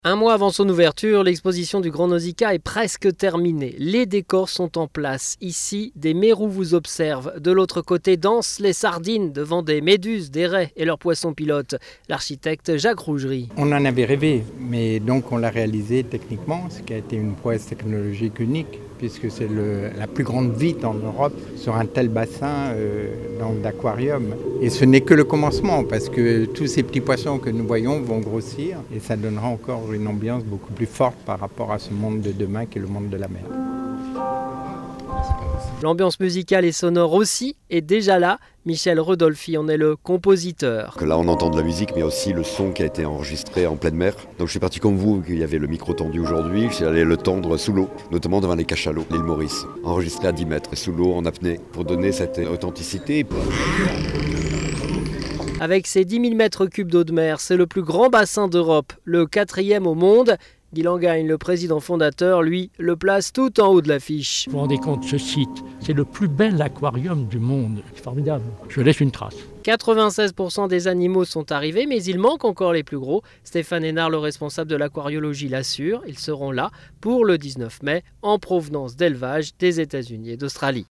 Un mois avant son ouverture, l'exposition du Grand Nausicaa est presque terminée. Les décors sont en place. Ici, des mérous vous observent. De l'autre côté, dansent les sardines devant des méduses, des raies et leurs poissons pilotes. L'architecte Jacques Rougerie. On en avait rêvé, mais donc on l'a réalisé techniquement, ce qui a été une prouesse technologique unique, puisque c'est la plus grande vitre en Europe sur un tel bassin d'aquarium. Et ce n'est que le commencement, parce que tous ces petits poissons que nous voyons vont grossir, et ça donnera encore une ambiance beaucoup plus forte par rapport à ce monde de demain qui est le monde de la mer. L'ambiance musicale et sonore aussi est déjà là. Michel Rodolphi en est le compositeur. Là, on entend de la musique, mais aussi le son qui a été enregistré en pleine mer. Donc je suis parti comme vous, qu'il y avait le micro tendu aujourd'hui. Je suis allé le tendre sous l'eau, notamment devant les cachalots, l'île Maurice. Enregistré à 10 mètres, sous l'eau, en apnée, pour donner cette authenticité. Avec ses 10 000 mètres cubes d'eau de mer, c'est le plus grand bassin d'Europe, le 4e au monde. Guy Langagne, le président fondateur, lui, le place tout en haut de l'affiche. Vous vous rendez compte, ce site, c'est le plus bel aquarium du monde. C'est formidable. Je laisse une trace. 96% des animaux sont arrivés, mais il manque encore les plus gros. Stéphane Hénard, le responsable de l'aquariologie, l'assure. Ils seront là pour le 19 mai, en provenance d'élevage des États-Unis et d'Australie.